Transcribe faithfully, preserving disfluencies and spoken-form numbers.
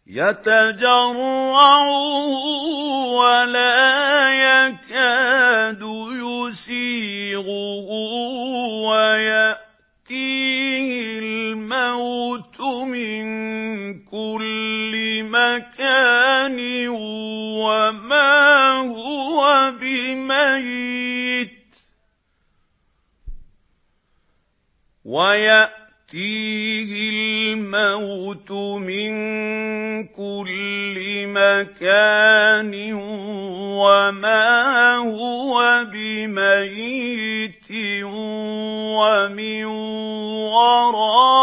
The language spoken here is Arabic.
يَتَجَرَّعُهُ وَلَا يَكَادُ يُسِيغُهُ وَيَأْتِيهِ الْمَوْتُ مِن كُلِّ مَكَانٍ وَمَا هُوَ بِمَيِّتٍ وَيَأْتِيهِ الْمَوْتُ مِن كُلِّ مَكَانٍ وَمَا هُوَ بِمَيِّتٍ وَمِن وَرَائِهِ